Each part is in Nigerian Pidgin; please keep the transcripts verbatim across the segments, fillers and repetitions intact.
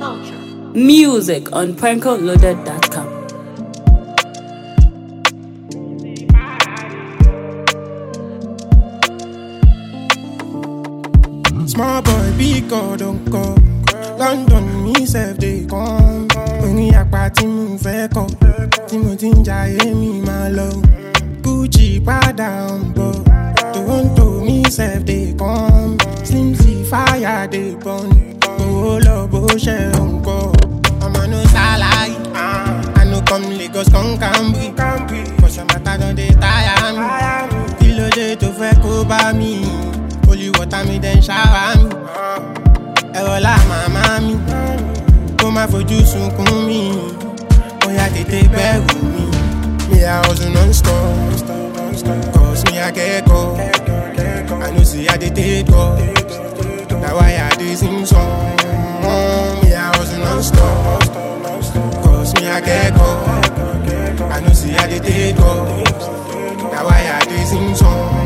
Music on Pranko Loaded dot com. Small boy, big God, don't go. London, me self, they come. Only a party move, echo. Timothy, Jay, me, my love. Gucci, Prada, umbo. Toronto, me self, they come. Slim Z, fire, they burn. Oh, love, oh, share, umbo. I'm a no salary. I no come Lagos, come Cambry. Cause your matter don't they tire me. Kilo day to fake over me. Holy water me then shower me. Erola mama mi. Kó má fojú sunkún mi. Oya tètè bẹ̀rù mi. Me I hustle non-stop. Cause me I get go. I know see I dey take go. That's why I dey sing song. Me I hustle non-stop. Cause me I get go. I know see I dey take go. That's why I dey sing song.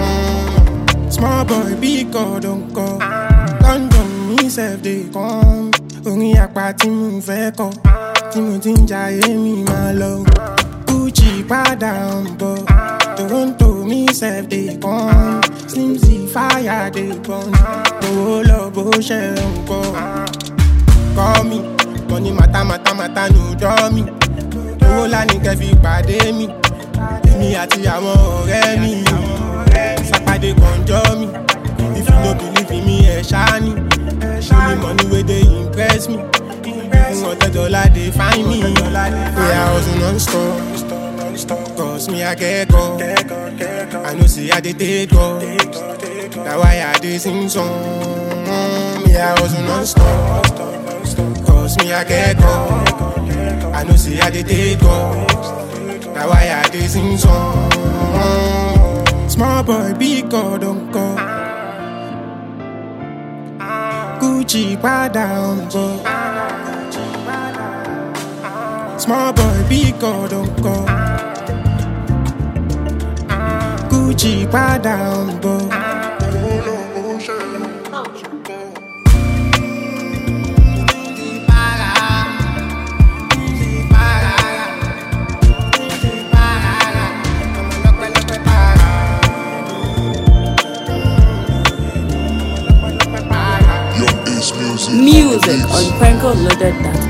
Small boy, big God, don't go. London, me self, they come. Only a party move, echo. Timothy, Jay, me, my love. Gucci, Prada, umbo. Toronto, me self, they come. Slim Z, fire, they burn. Oh, love, oh, share, umbo. Call me. Money, mata, mata, mata, no dummy. Oh, la, nigga, fi pàdé mi. Me, àti àwọn ọ̀rẹ́ mi. Sapade conjure me. If you no believe in me, eh, shiny. Show me money where they impress me. Even want a dollar, they find me. Yeah, I was non-stop. Cause me, I get go. I know see I did take go. That's why I did sing song. Yeah, I was non-stop. Cause me, I get go. I know see I did take go. That's why I did sing song. Small boy, big God, don't go. Gucci, Prada, umbo. Small boy, big God, don't go. Gucci, Prada, umbo. Music on Pranko Loaded dot com.